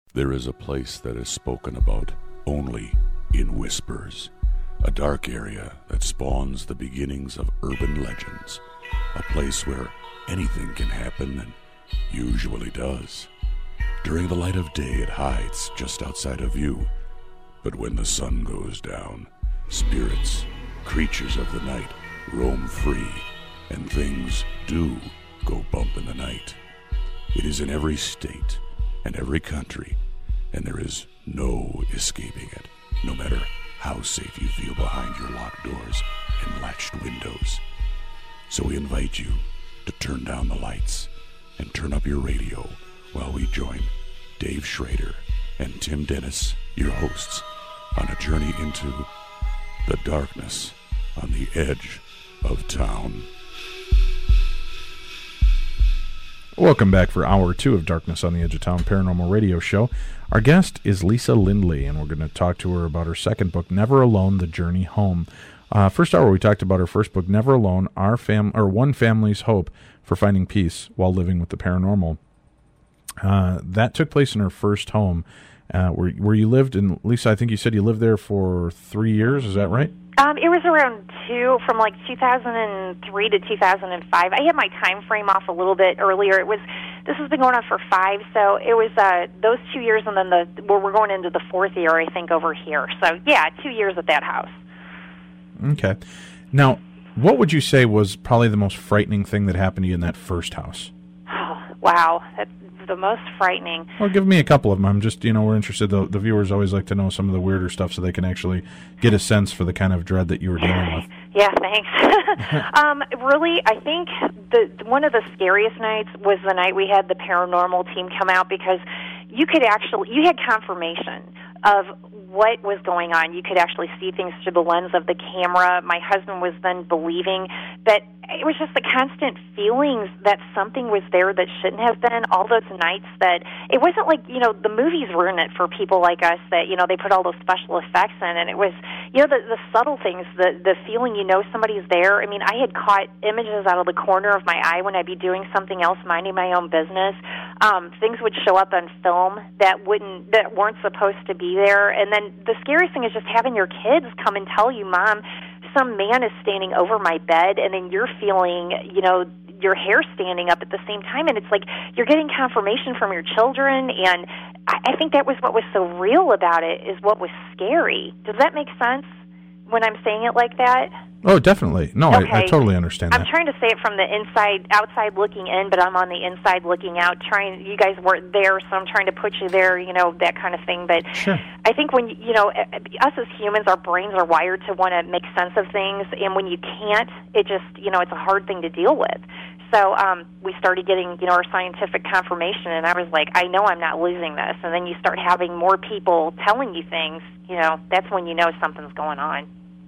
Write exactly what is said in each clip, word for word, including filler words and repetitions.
There is a place that is spoken about only in whispers, a dark area that spawns the beginnings of urban legends, a place where anything can happen and usually does. During the light of day, it hides just outside of view, but when the sun goes down, spirits, creatures of the night, roam free, and things do go bump in the night. It is in every state and every country, and there is no escaping it, no matter how safe you feel behind your locked doors and latched windows. So we invite you to turn down the lights and turn up your radio while we join Dave Schrader and Tim Dennis, your hosts, on a journey into the darkness on the edge of town. Welcome back for hour two of Darkness on the Edge of Town Paranormal Radio Show. Our guest is Lisa Lindley, and we're going to talk to her about her second book, Never Alone, The Journey Home. Uh, first hour, we talked about her first book, Never Alone, Our Fam- or One Family's Hope for Finding Peace While Living with the Paranormal. Uh, that took place in her first home, uh, where, where you lived. And Lisa, I think you said you lived there for three years. Is that right? Um, it was around two, from like two thousand three to two thousand five. I had my time frame off a little bit earlier. It was this has been going on for five, so it was uh, those two years, and then the well, we're going into the fourth year, I think, over here. So yeah, two years at that house. Okay. Now, what would you say was probably the most frightening thing that happened to you in that first house? Oh, wow, that's the most frightening. Well, give me a couple of them. I'm just, you know, we're interested. The, the viewers always like to know some of the weirder stuff so they can actually get a sense for the kind of dread that you were dealing with. Yeah, thanks. um, really, I think the one of the scariest nights was the night we had the paranormal team come out, because you could actually, you had confirmation of what was going on. You could actually see things through the lens of the camera. My husband was then believing that it was just the constant feelings that something was there that shouldn't have been. All those nights that it wasn't like, you know, the movies ruin it for people like us that, you know, they put all those special effects in, and it was, you know, the, the subtle things, the, the feeling you know somebody's there. I mean, I had caught images out of the corner of my eye when I'd be doing something else, minding my own business. Um, things would show up on film that wouldn't, that weren't supposed to be there. And then the scariest thing is just having your kids come and tell you, Mom, some man is standing over my bed, and then you're feeling, you know, your hair standing up at the same time, and it's like you're getting confirmation from your children, and I, I think that was what was so real about it, is what was scary. Does that make sense when I'm saying it like that? Oh, definitely. No, okay. I, I totally understand I'm that. I'm trying to say it from the inside, outside looking in, but I'm on the inside looking out. Trying, you guys weren't there, so I'm trying to put you there, you know, that kind of thing. But sure. I think when, you know, us as humans, our brains are wired to want to make sense of things, and when you can't, it just, you know, it's a hard thing to deal with. So um, we started getting, you know, our scientific confirmation, and I was like, I know I'm not losing this. And then you start having more people telling you things, you know, that's when you know something's going on.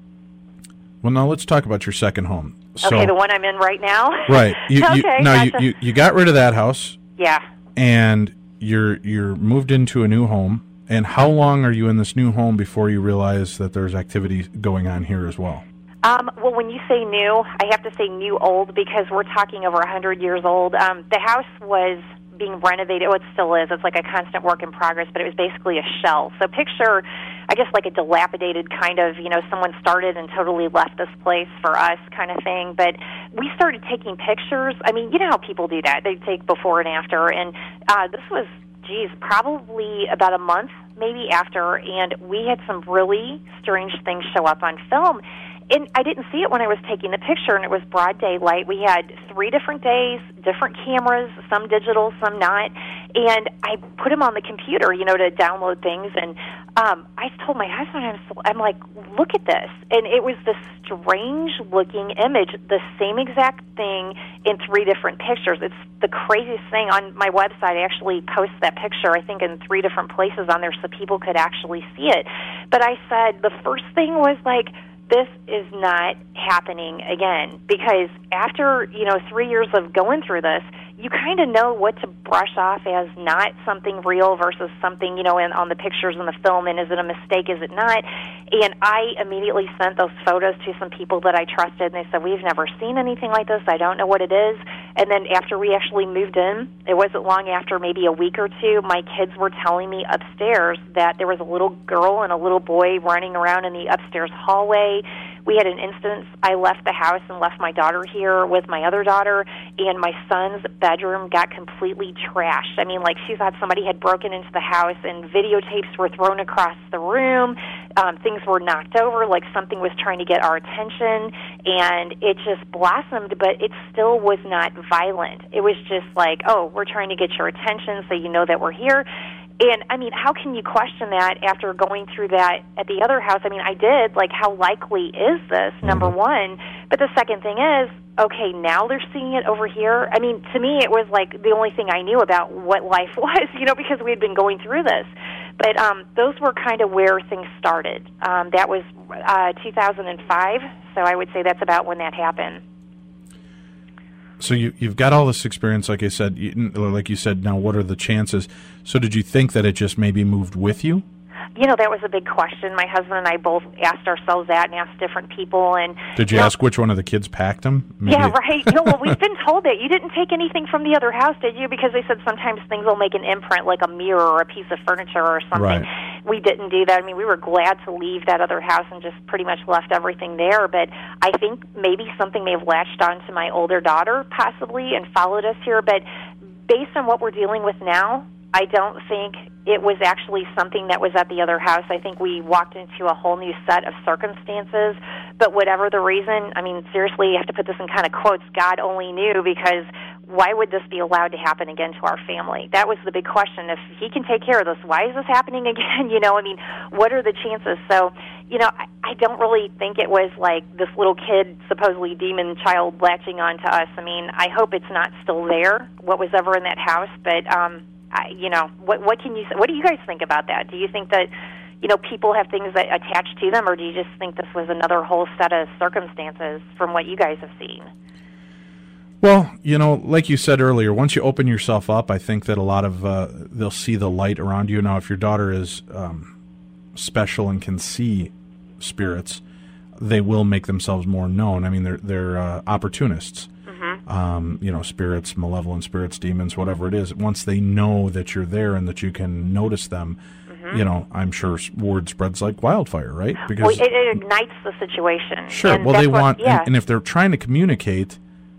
Well, now let's talk about your second home. So, okay, the one I'm in right now? Right. You, okay, you, now, gotcha. you, you, you got rid of that house. Yeah. And you're you're moved into a new home. And how long are you in this new home before you realize that there's activity going on here as well? Um, well, when you say new, I have to say new old, because we're talking over one hundred years old. Um, the house was being renovated. Well, it still is. It's like a constant work in progress, but it was basically a shell. So picture, I guess, like a dilapidated kind of, you know, someone started and totally left this place for us kind of thing. But we started taking pictures. I mean, you know how people do that. They take before and after. And uh, this was, geez, probably about a month maybe after, and we had some really strange things show up on film. And I didn't see it when I was taking the picture, and it was broad daylight. We had three different days, different cameras, some digital, some not. And I put them on the computer, you know, to download things. And um, I told my husband, I'm, so, I'm like, look at this. And it was this strange-looking image, the same exact thing in three different pictures. It's the craziest thing. On my website, I actually post that picture, I think, in three different places on there so people could actually see it. But I said the first thing was like, this is not happening again, because after, you know, three years of going through this, you kind of know what to brush off as not something real versus something, you know, in, on the pictures in the film, and is it a mistake, is it not? And I immediately sent those photos to some people that I trusted, and they said, we've never seen anything like this, I don't know what it is. And then after we actually moved in, it wasn't long after, maybe a week or two, my kids were telling me upstairs that there was a little girl and a little boy running around in the upstairs hallway. We had an instance, I left the house and left my daughter here with my other daughter, and my son's bedroom got completely trashed. I mean, like, she thought somebody had broken into the house, and videotapes were thrown across the room. Um, things were knocked over, like something was trying to get our attention, and it just blossomed, but it still was not violent. It was just like, oh, we're trying to get your attention so you know that we're here. And, I mean, how can you question that after going through that at the other house? I mean, I did. Like, how likely is this, number one? But the second thing is, okay, now they're seeing it over here. I mean, to me, it was like the only thing I knew about what life was, you know, because we had been going through this. But um, those were kind of where things started. Um, that was uh, two thousand five, so I would say that's about when that happened. So you, you've got all this experience, like I said, you, like you said, now what are the chances? So did you think that it just maybe moved with you? You know, that was a big question. My husband and I both asked ourselves that and asked different people. And Did you, you ask know, which one of the kids packed them? Maybe. Yeah, right. You know, well, we've been told that. You didn't take anything from the other house, did you? Because they said sometimes things will make an imprint, like a mirror or a piece of furniture or something. Right. We didn't do that. I mean, we were glad to leave that other house and just pretty much left everything there. But I think maybe something may have latched on to my older daughter, possibly, and followed us here. But based on what we're dealing with now, I don't think it was actually something that was at the other house. I think we walked into a whole new set of circumstances. But whatever the reason, I mean, seriously, you have to put this in kind of quotes, God only knew, because why would this be allowed to happen again to our family? That was the big question. If he can take care of this, why is this happening again? You know, I mean, what are the chances? So, you know, I, I don't really think it was like this little kid, supposedly demon child, latching on to us. I mean, I hope it's not still there, what was ever in that house, but, um, I, you know, what what can you what do you guys think about that? Do you think that, you know, people have things that attach to them, or do you just think this was another whole set of circumstances from what you guys have seen? Well, you know, like you said earlier, once you open yourself up, I think that a lot of uh, they'll see the light around you. Now, if your daughter is um, special and can see spirits, they will make themselves more known. I mean, they're they're uh, opportunists. Um, you know, spirits, malevolent spirits, demons, whatever it is. Once they know that you're there and that you can notice them, mm-hmm. you know, I'm sure word spreads like wildfire, right? Because well, it, it ignites the situation. Sure. And well, they what, want, yeah. and, and if they're trying to communicate,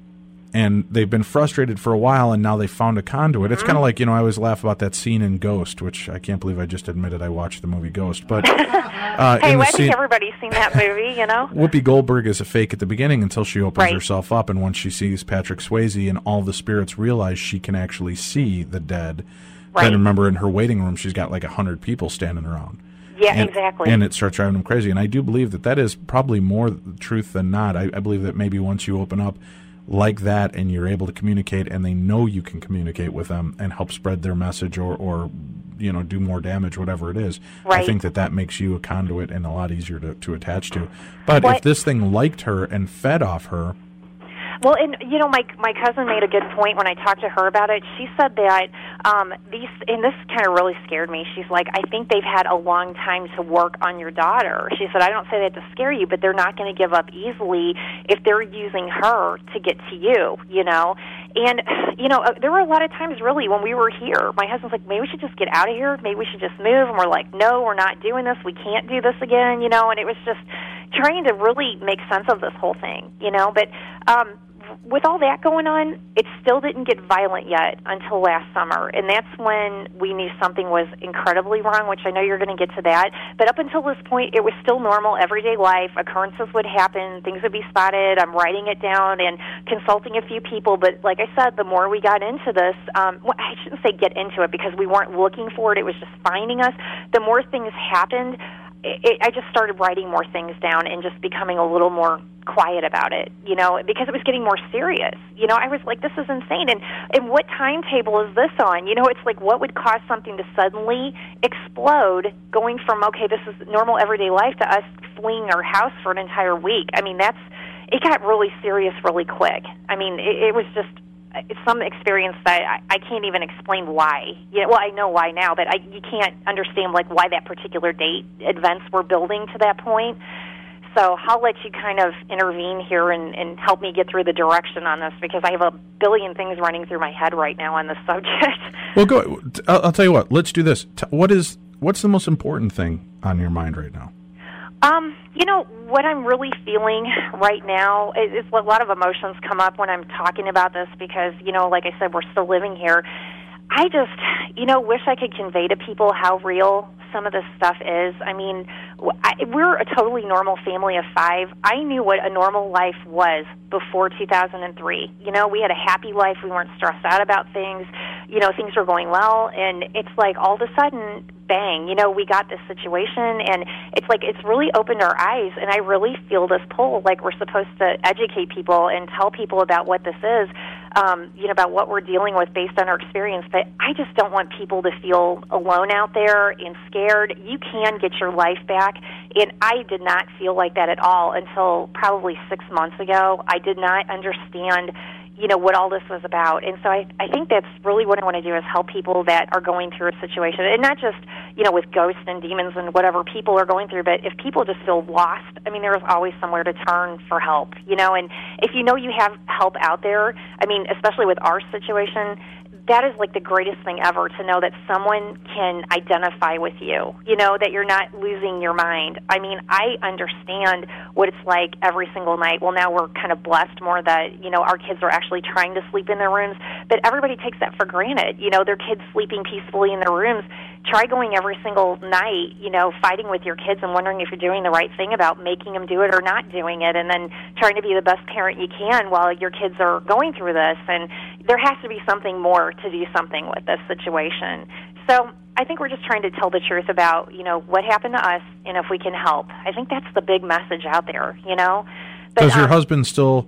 and they've been frustrated for a while, and now they found a conduit. Mm-hmm. It's kind of like, you know, I always laugh about that scene in Ghost, which I can't believe I just admitted I watched the movie Ghost. But uh, hey, in well, the I scene, think everybody's seen that movie, you know? Whoopi Goldberg is a fake at the beginning until she opens right. herself up, and once she sees Patrick Swayze and all the spirits realize she can actually see the dead. Right. Then remember, in her waiting room, she's got like a hundred people standing around. Yeah, and, exactly. And it starts driving them crazy. And I do believe that that is probably more truth than not. I, I believe that maybe once you open up like that and you're able to communicate, and they know you can communicate with them and help spread their message, or, or you know, do more damage, whatever it is, right. I think that that makes you a conduit and a lot easier to, to attach to. But what? if this thing liked her and fed off her... Well, and, you know, my my cousin made a good point when I talked to her about it. She said that um, these, and this kind of really scared me. She's like, I think they've had a long time to work on your daughter. She said, I don't say that to scare you, but they're not going to give up easily if they're using her to get to you, you know? And, you know, there were a lot of times, really, when we were here, my husband's like, maybe we should just get out of here. Maybe we should just move. And we're like, no, we're not doing this. We can't do this again, you know? And it was just trying to really make sense of this whole thing, you know? But um, with all that going on, it still didn't get violent yet until last summer. And that's when we knew something was incredibly wrong, which I know you're going to get to that. But up until this point, it was still normal, everyday life. Occurrences would happen. Things would be spotted. I'm writing it down and consulting a few people. But like I said, the more we got into this, um, well, I shouldn't say get into it because we weren't looking for it. It was just finding us. The more things happened, It, I just started writing more things down and just becoming a little more quiet about it, you know, because it was getting more serious. You know, I was like, this is insane. And, and what timetable is this on? You know, it's like, what would cause something to suddenly explode going from, okay, this is normal everyday life, to us fleeing our house for an entire week? I mean, that's, it got really serious really quick. I mean, it, it was just it's some experience that I, I can't even explain why. Yeah, well, I know why now, but I, you can't understand like why that particular date events were building to that point. So I'll let you kind of intervene here and, and help me get through the direction on this, because I have a billion things running through my head right now on this subject. Well, go. I'll, I'll tell you what. Let's do this. What is what's the most important thing on your mind right now? Um, you know, what I'm really feeling right now is, is a lot of emotions come up when I'm talking about this because, you know, like I said, we're still living here. I just, you know, wish I could convey to people how real some of this stuff is. I mean, I, we're a totally normal family of five. I knew what a normal life was before two thousand three. You know, we had a happy life. We weren't stressed out about things. You know, things were going well. And it's like all of a sudden, bang, you know, we got this situation. And it's like it's really opened our eyes. And I really feel this pull, like we're supposed to educate people and tell people about what this is. Um, you know, about what we're dealing with based on our experience. But I just don't want people to feel alone out there and scared. You can get your life back. And I did not feel like that at all until probably six months ago. I did not understand, you know, what all this was about. And so I, I think that's really what I want to do is help people that are going through a situation. And not just, you know, with ghosts and demons and whatever people are going through, but if people just feel lost, I mean, there's always somewhere to turn for help, you know. And if you know you have help out there, I mean, especially with our situation, that is like the greatest thing ever, to know that someone can identify with you, you know, that you're not losing your mind. I mean, I understand what it's like every single night. Well, now we're kind of blessed more that, you know, our kids are actually trying to sleep in their rooms, but everybody takes that for granted. You know, their kids sleeping peacefully in their rooms. Try going every single night, you know, fighting with your kids and wondering if you're doing the right thing about making them do it or not doing it, and then trying to be the best parent you can while your kids are going through this. And there has to be something more to do something with this situation. So I think we're just trying to tell the truth about, you know, what happened to us and if we can help. I think that's the big message out there, you know. But, Does your um, husband still,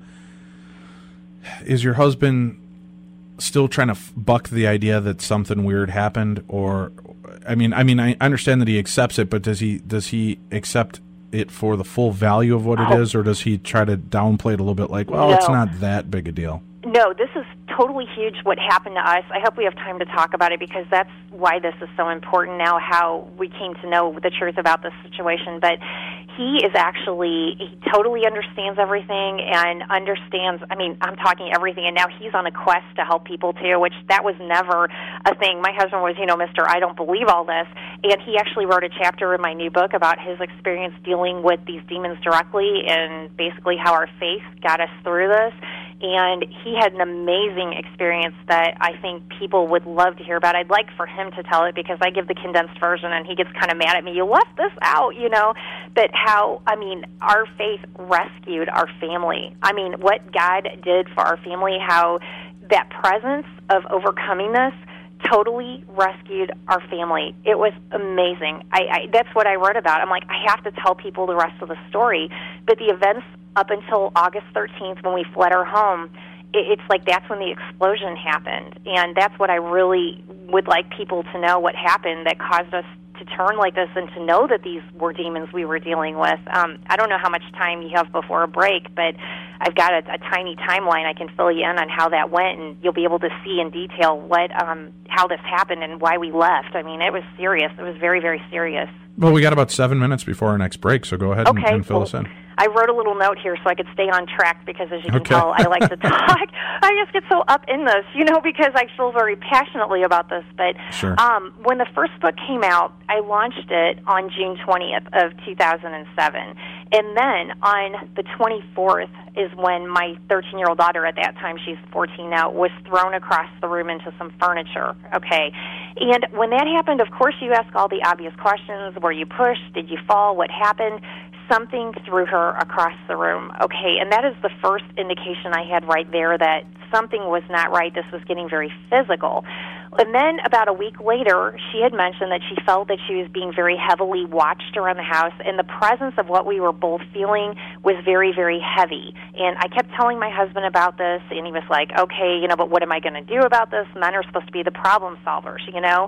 is your husband still trying to buck the idea that something weird happened? Or, I mean, I mean, I understand that he accepts it, but does he, does he accept it for the full value of what it oh. is, or does he try to downplay it a little bit like, well, no. it's not that big a deal? No, this is totally huge what happened to us. I hope we have time to talk about it, because that's why this is so important now, how we came to know the truth about this situation. But he is actually, he totally understands everything and understands, I mean, I'm talking everything, and now he's on a quest to help people too, which that was never a thing. My husband was, you know, Mister I don't believe all this, and he actually wrote a chapter in my new book about his experience dealing with these demons directly and basically how our faith got us through this. And he had an amazing experience that I think people would love to hear about. I'd like for him to tell it, because I give the condensed version and he gets kind of mad at me. You left this out, you know. But how, I mean, our faith rescued our family. I mean, what God did for our family, how that presence of overcoming this totally rescued our family. It was amazing. I, I that's what I wrote about. I'm like, I have to tell people the rest of the story. But the events up until August thirteenth, when we fled our home, it, it's like that's when the explosion happened. And that's what I really would like people to know, what happened that caused us to turn like this and to know that these were demons we were dealing with. Um, I don't know how much time you have before a break, but I've got a, a tiny timeline I can fill you in on how that went, and you'll be able to see in detail what um, how this happened and why we left. I mean, it was serious. It was very, very serious. Well, we got about seven minutes before our next break, so go ahead okay, and, and fill well, us in. I wrote a little note here so I could stay on track, because as you can okay. tell, I like to talk. I just get so up in this, you know, because I feel very passionately about this. But sure. um, when the first book came out, I launched it on June twentieth of two thousand seven. And then on the twenty-fourth is when my thirteen-year-old daughter, at that time, she's fourteen now, was thrown across the room into some furniture, okay? And when that happened, of course, you ask all the obvious questions. Were you pushed? Did you fall? What happened? Something threw her across the room, okay? And that is the first indication I had right there that something was not right. This was getting very physical. And then about a week later, she had mentioned that she felt that she was being very heavily watched around the house, and the presence of what we were both feeling was very, very heavy. And I kept telling my husband about this, and he was like, okay, you know, but what am I going to do about this? Men are supposed to be the problem solvers, you know?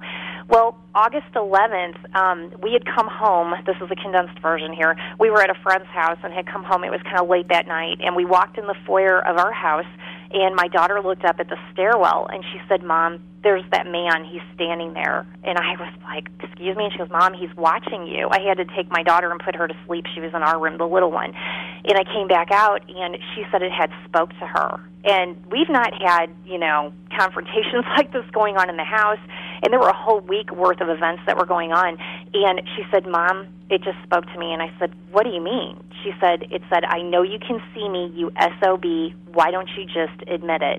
Well, August eleventh, um, we had come home. This is a condensed version here. We were at a friend's house and had come home. It was kind of late that night, and we walked in the foyer of our house, and my daughter looked up at the stairwell, and she said, Mom, there's that man. He's standing there. And I was like, excuse me? And she goes, Mom, he's watching you. I had to take my daughter and put her to sleep. She was in our room, the little one. And I came back out, and she said it had spoke to her. And we've not had, you know, confrontations like this going on in the house. And there were a whole week worth of events that were going on. And she said, Mom, it just spoke to me. And I said, what do you mean? She said, it said, I know you can see me, you S O B. Why don't you just admit it?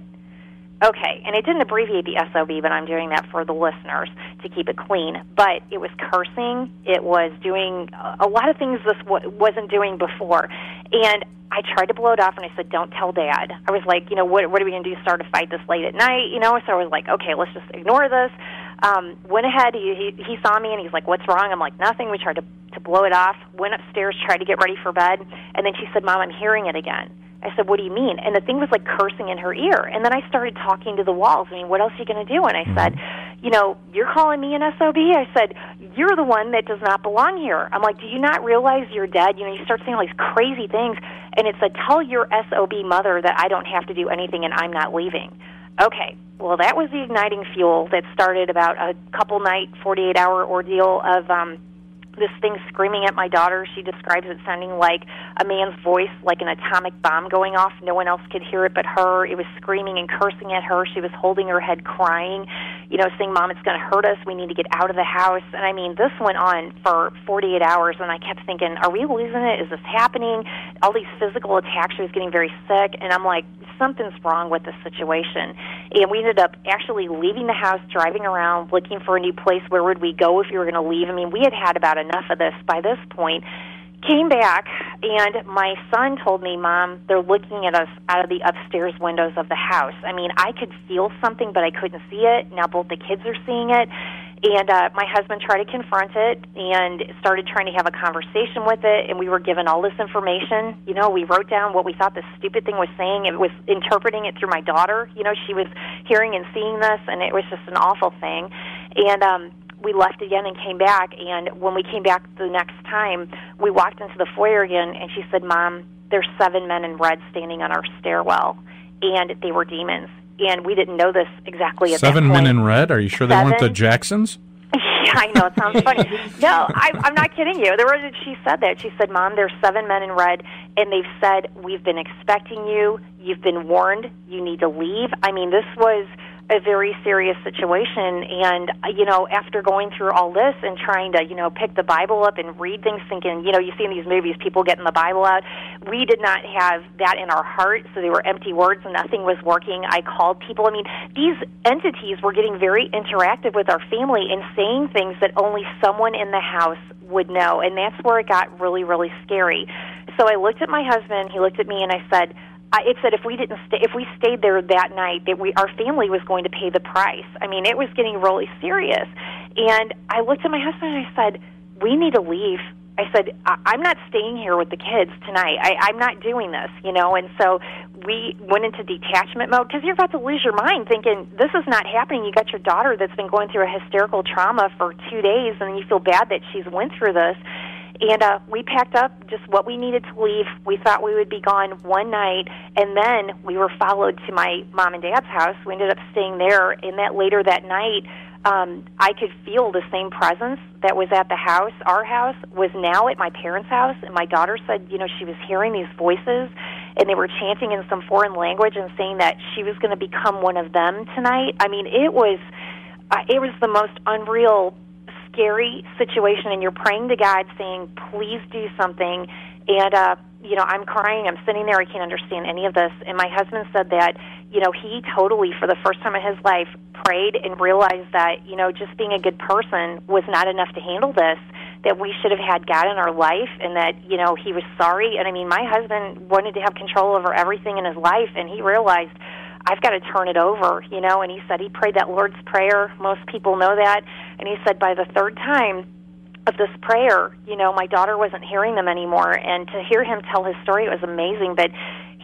Okay, and it didn't abbreviate the S O B, but I'm doing that for the listeners to keep it clean. But it was cursing. It was doing a lot of things this w- wasn't doing before. And I tried to blow it off, and I said, don't tell Dad. I was like, you know, what, what are we going to do, start a fight this late at night? You know, so I was like, okay, let's just ignore this. Um, went ahead. He, he, he saw me, and he's like, what's wrong? I'm like, nothing. We tried to, to blow it off. Went upstairs, tried to get ready for bed. And then she said, Mom, I'm hearing it again. I said, what do you mean? And the thing was like cursing in her ear. And then I started talking to the walls. I mean, what else are you going to do? And I mm-hmm. said, you know, you're calling me an S O B? I said, you're the one that does not belong here. I'm like, do you not realize you're dead? You know, you start saying all these crazy things. And it said, tell your S O B mother that I don't have to do anything and I'm not leaving. Okay, well, that was the igniting fuel that started about a couple night, forty-eight hour ordeal of um, this thing screaming at my daughter. She describes it sounding like a man's voice, like an atomic bomb going off. No one else could hear it but her. It was screaming and cursing at her. She was holding her head crying, you know, saying, Mom, it's going to hurt us. We need to get out of the house. And, I mean, this went on for forty-eight hours, and I kept thinking, are we losing it? Is this happening? All these physical attacks. She was getting very sick, and I'm like, something's wrong with this situation. And we ended up actually leaving the house, driving around, looking for a new place. Where would we go if we were going to leave? I mean, we had had about enough of this by this point. Came back, and my son told me, Mom, they're looking at us out of the upstairs windows of the house. I mean, I could feel something, but I couldn't see it. Now both the kids are seeing it. And uh, my husband tried to confront it and started trying to have a conversation with it, and we were given all this information. You know, we wrote down what we thought the stupid thing was saying. It was interpreting it through my daughter. You know, she was hearing and seeing this, and it was just an awful thing. And um, we left again and came back, and when we came back the next time, we walked into the foyer again, and she said, Mom, there's seven men in red standing on our stairwell, and they were demons. And we didn't know this exactly at Seven that point. men in red? Are you sure Seven? they weren't the Jacksons? Yeah, I know. It sounds funny. No, I, I'm not kidding you. There was, she said that. She said, Mom, there's seven men in red, and they've said, we've been expecting you. You've been warned. You need to leave. I mean, this was a very serious situation, and, you know, after going through all this and trying to, you know, pick the Bible up and read things, thinking, you know, you see in these movies people getting the Bible out, we did not have that in our heart, so they were empty words, nothing was working. I called people. I mean, these entities were getting very interactive with our family and saying things that only someone in the house would know, and that's where it got really, really scary. So I looked at my husband, he looked at me, and I said, I, it said if we didn't stay, if we stayed there that night, that we our family was going to pay the price. I mean, it was getting really serious. And I looked at my husband and I said, "We need to leave." I said, I- "I'm not staying here with the kids tonight. I- I'm not doing this, you know." And so we went into detachment mode because you're about to lose your mind, thinking this is not happening. You got your daughter that's been going through a hysterical trauma for two days, and you feel bad that she's went through this. And uh, we packed up just what we needed to leave. We thought we would be gone one night, and then we were followed to my mom and dad's house. We ended up staying there, and that later that night, um, I could feel the same presence that was at the house. Our house was now at my parents' house, and my daughter said, you know, she was hearing these voices, and they were chanting in some foreign language and saying that she was going to become one of them tonight. I mean, it was, uh, it was the most unreal, scary situation, and you're praying to God saying, please do something. And, uh, you know, I'm crying. I'm sitting there. I can't understand any of this. And my husband said that, you know, he totally, for the first time in his life, prayed and realized that, you know, just being a good person was not enough to handle this, that we should have had God in our life, and that, you know, he was sorry. And, I mean, my husband wanted to have control over everything in his life, and he realized, I've got to turn it over, you know, and he said he prayed that Lord's Prayer. Most people know that. And he said by the third time of this prayer, you know, my daughter wasn't hearing them anymore. And to hear him tell his story, it was amazing. But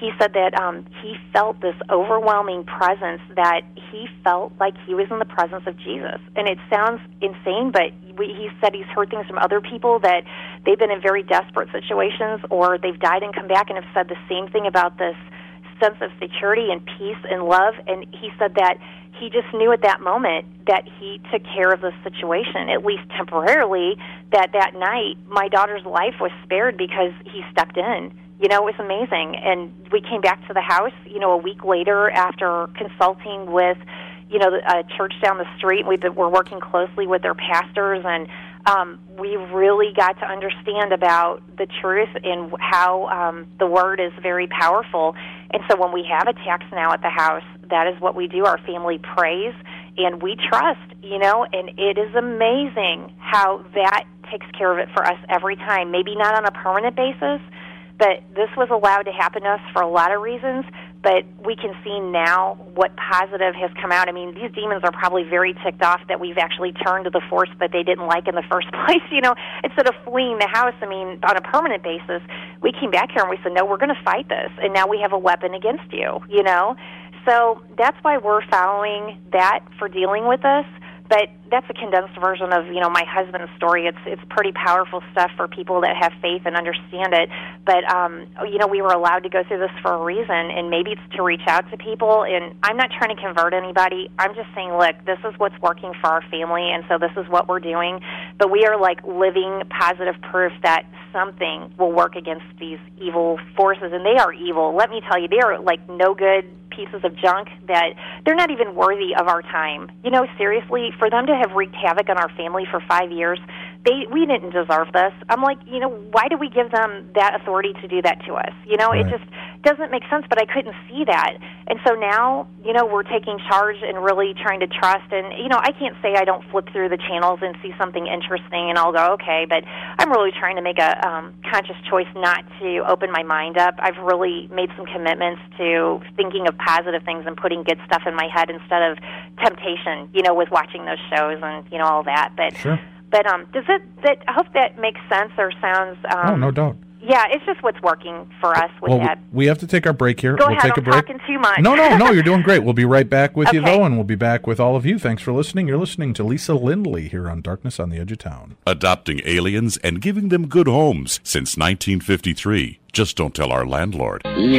he said that um, he felt this overwhelming presence, that he felt like he was in the presence of Jesus. And it sounds insane, but we, he said he's heard things from other people that they've been in very desperate situations, or they've died and come back and have said the same thing about this sense of security and peace and love. And he said that he just knew at that moment that he took care of the situation, at least temporarily, that that night my daughter's life was spared because he stepped in. You know, it was amazing. And we came back to the house, you know, a week later after consulting with, you know, a church down the street. We were working closely with their pastors, and um, we really got to understand about the truth and how um, the Word is very powerful. And so when we have attacks now at the house, that is what we do. Our family prays, and we trust, you know, and it is amazing how that takes care of it for us every time. Maybe not on a permanent basis, but this was allowed to happen to us for a lot of reasons, but we can see now what positive has come out. I mean, these demons are probably very ticked off that we've actually turned to the force that they didn't like in the first place, you know, instead of fleeing the house. I mean, on a permanent basis, we came back here and we said, no, we're going to fight this, and now we have a weapon against you, you know. So that's why we're following that for dealing with this. But that's a condensed version of, you know, my husband's story. It's it's pretty powerful stuff for people that have faith and understand it. But, um, you know, we were allowed to go through this for a reason, and maybe it's to reach out to people. And I'm not trying to convert anybody. I'm just saying, look, this is what's working for our family, and so this is what we're doing. But we are, like, living positive proof that something will work against these evil forces. And they are evil. Let me tell you, they are, like, no good pieces of junk that they're not even worthy of our time. You know, seriously, for them to have wreaked havoc on our family for five years, they we didn't deserve this. I'm like, you know, why do we give them that authority to do that to us? You know, right. It just doesn't make sense, but I couldn't see that. And so now, you know, we're taking charge and really trying to trust. And, you know, I can't say I don't flip through the channels and see something interesting and I'll go, okay, but I'm really trying to make a um, conscious choice not to open my mind up. I've really made some commitments to thinking of positive things and putting good stuff in my head instead of temptation, you know, with watching those shows and, you know, all that. But, sure. but um, does it, that, I hope that makes sense or sounds... Um, oh, no doubt. Yeah, it's just what's working for us with well, that. We have to take our break here. Go we'll ahead, take I'm a break. talking too much. No, no, no, you're doing great. We'll be right back with okay. you, though, and we'll be back with all of you. Thanks for listening. You're listening to Lisa Lindley here on Darkness on the Edge of Town. Adopting aliens and giving them good homes since nineteen fifty-three. Just don't tell our landlord.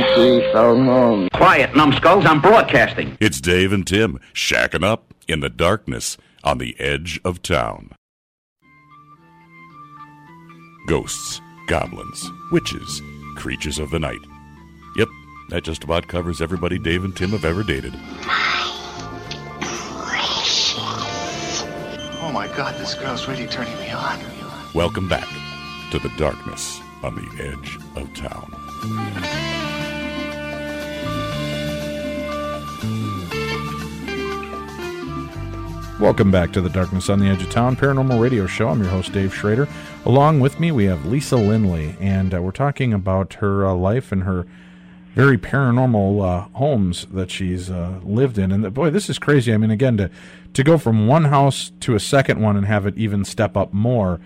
Quiet, numbskulls, I'm broadcasting. It's Dave and Tim shacking up in the darkness on the edge of town. Ghosts, goblins, witches, creatures of the night. Yep, that just about covers everybody Dave and Tim have ever dated. Oh my God, this girl's really turning me on. Welcome back to the darkness on the edge of town. Welcome back to the Darkness on the Edge of Town Paranormal Radio Show. I'm your host, Dave Schrader. Along with me, we have Lisa Lindley, and uh, we're talking about her uh, life and her very paranormal uh, homes that she's uh, lived in. And, the, boy, this is crazy. I mean, again, to, to go from one house to a second one and have it even step up more.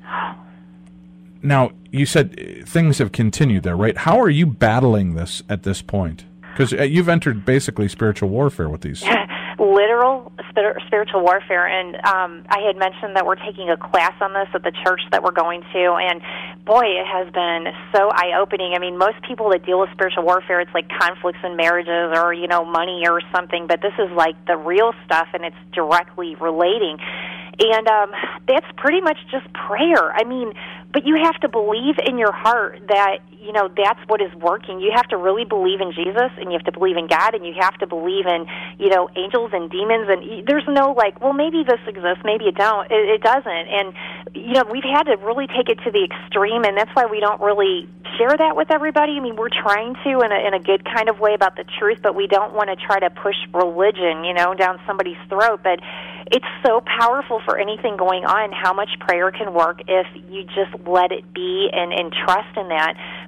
Now, you said things have continued there, right? How are you battling this at this point? Because you've entered basically spiritual warfare with these. Literal spiritual warfare, and um, I had mentioned that we're taking a class on this at the church that we're going to, and boy, it has been so eye-opening. I mean, most people that deal with spiritual warfare, it's like conflicts in marriages or, you know, money or something, but this is like the real stuff, and it's directly relating. And um, that's pretty much just prayer. I mean, but you have to believe in your heart that, you know, that's what is working. You have to really believe in Jesus, and you have to believe in God, and you have to believe in, you know, angels and demons. And there's no, like, well, maybe this exists, maybe it don't. It, it doesn't. And, you know, we've had to really take it to the extreme, and that's why we don't really share that with everybody. I mean, we're trying to in a, in a good kind of way about the truth, but we don't want to try to push religion, you know, down somebody's throat. But it's so powerful for anything going on, how much prayer can work if you just let it be and, and trust in that.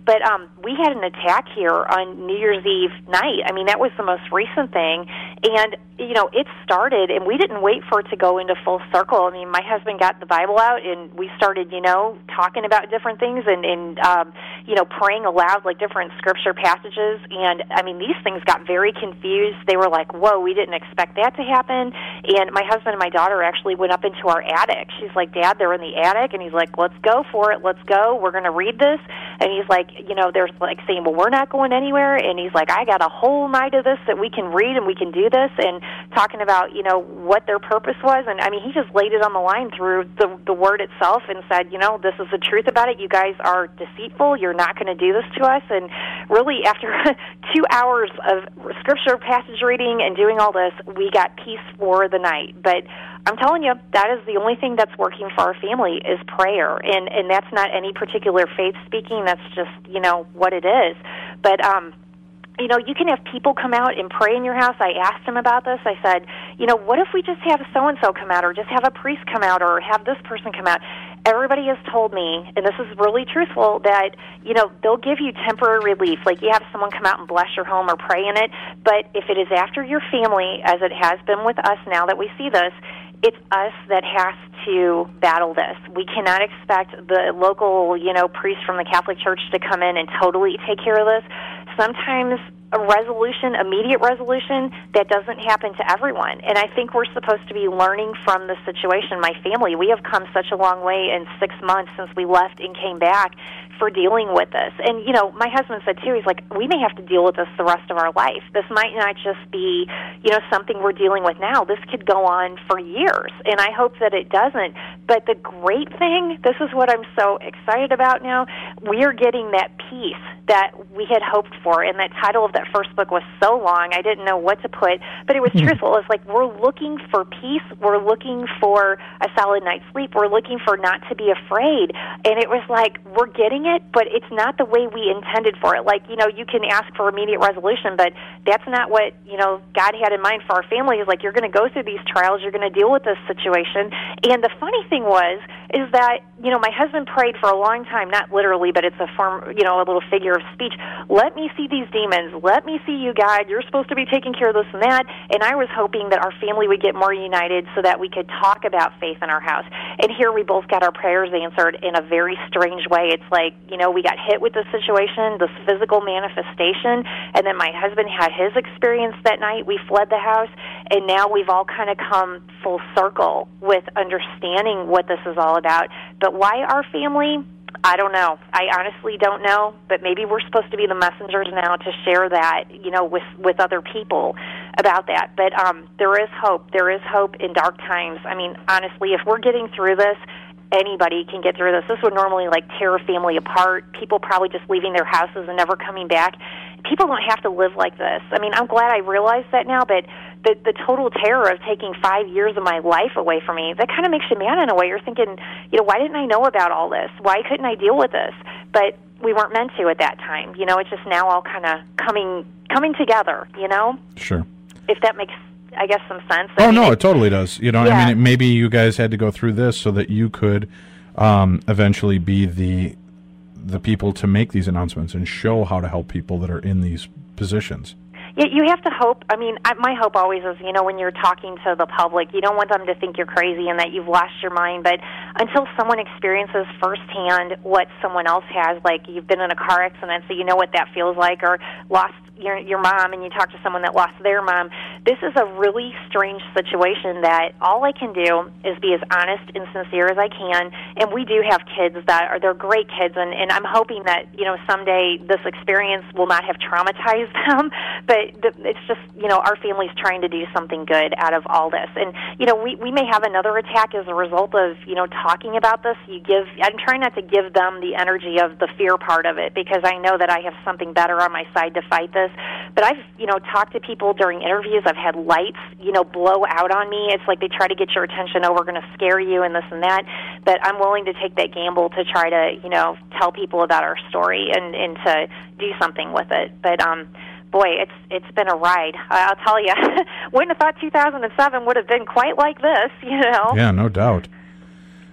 But um, we had an attack here on New Year's Eve night. I mean, that was the most recent thing. And, you know, it started, and we didn't wait for it to go into full circle. I mean, my husband got the Bible out, and we started, you know, talking about different things and, and um, you know, praying aloud, like different scripture passages. And, I mean, these things got very confused. They were like, whoa, we didn't expect that to happen. And my husband and my daughter actually went up into our attic. She's like, Dad, they're in the attic. And he's like, let's go for it. Let's go. We're going to read this. And he's like, you know, they're like saying, well, we're not going anywhere. And he's like, I got a whole night of this that we can read and we can do this. And talking about, you know, what their purpose was. And, I mean, he just laid it on the line through the, the word itself and said, you know, this is the truth about it. You guys are deceitful. You're not going to do this to us. And really, after two hours of scripture passage reading and doing all this, we got peace for the night. But I'm telling you, that is the only thing that's working for our family is prayer. And, and that's not any particular faith speaking. That's just, you know, what it is. But, um, you know, you can have people come out and pray in your house. I asked him about this. I said, you know, what if we just have so-and-so come out or just have a priest come out or have this person come out? Everybody has told me, and this is really truthful, that, you know, they'll give you temporary relief. Like you have someone come out and bless your home or pray in it. But if it is after your family, as it has been with us now that we see this, it's us that has to battle this. We cannot expect the local, you know, priest from the Catholic Church to come in and totally take care of this. Sometimes a resolution, immediate resolution, that doesn't happen to everyone. And I think we're supposed to be learning from the situation. My family, we have come such a long way in six months since we left and came back for dealing with this. And, you know, my husband said, too, he's like, we may have to deal with this the rest of our life. This might not just be, you know, something we're dealing with now. This could go on for years, and I hope that it doesn't. But the great thing, this is what I'm so excited about now, we are getting that peace that we had hoped for. And that title of that first book was so long, I didn't know what to put, but it was mm-hmm. truthful. It's like we're looking for peace. We're looking for a solid night's sleep. We're looking for not to be afraid. And it was like, we're getting it, but it's not the way we intended for it. Like, you know, you can ask for immediate resolution, but that's not what, you know, God had in mind for our family. Is like, you're going to go through these trials. You're going to deal with this situation. And the funny thing was, is that, you know, my husband prayed for a long time, not literally, but it's a form, you know, a little figure of speech. Let me see these demons. Let me see you, God. You're supposed to be taking care of this and that. And I was hoping that our family would get more united so that we could talk about faith in our house. And here we both got our prayers answered in a very strange way. It's like, you know, we got hit with this situation, this physical manifestation, and then my husband had his experience that night. We fled the house, and now we've all kind of come full circle with understanding what this is all about. But why our family? I don't know. I honestly don't know, but maybe we're supposed to be the messengers now to share that, you know, with, with other people about that. But um, there is hope. There is hope in dark times. I mean, honestly, if we're getting through this, anybody can get through this. This would normally, like, tear a family apart, people probably just leaving their houses and never coming back. People don't have to live like this. I mean, I'm glad I realized that now, but the, the total terror of taking five years of my life away from me, that kind of makes you mad in a way. You're thinking, you know, why didn't I know about all this? Why couldn't I deal with this? But we weren't meant to at that time. You know, it's just now all kind of coming coming together, you know? Sure. If that makes, I guess, some sense. Oh, I mean, no, it, it totally does. You know, yeah. I mean, it, maybe you guys had to go through this so that you could um, eventually be the the people to make these announcements and show how to help people that are in these positions. Yeah, you have to hope. I mean, I, my hope always is, you know, when you're talking to the public, you don't want them to think you're crazy and that you've lost your mind. But until someone experiences firsthand what someone else has, like you've been in a car accident, so you know what that feels like, or lost your your mom and you talk to someone that lost their mom, this is a really strange situation that all I can do is be as honest and sincere as I can. And we do have kids that are, they're great kids, and, and I'm hoping that, you know, someday this experience will not have traumatized them. But the, it's just, you know, our family's trying to do something good out of all this. And, you know, we, we may have another attack as a result of, you know, talking about this. You give, I'm trying not to give them the energy of the fear part of it, because I know that I have something better on my side to fight this. But I've, you know, talked to people during interviews. I've had lights, you know, blow out on me. It's like they try to get your attention. Oh, we're going to scare you and this and that. But I'm willing to take that gamble to try to, you know, tell people about our story and, and to do something with it. But, um, boy, it's it's been a ride. I'll tell you. Wouldn't have thought two thousand seven would have been quite like this, you know. Yeah, no doubt.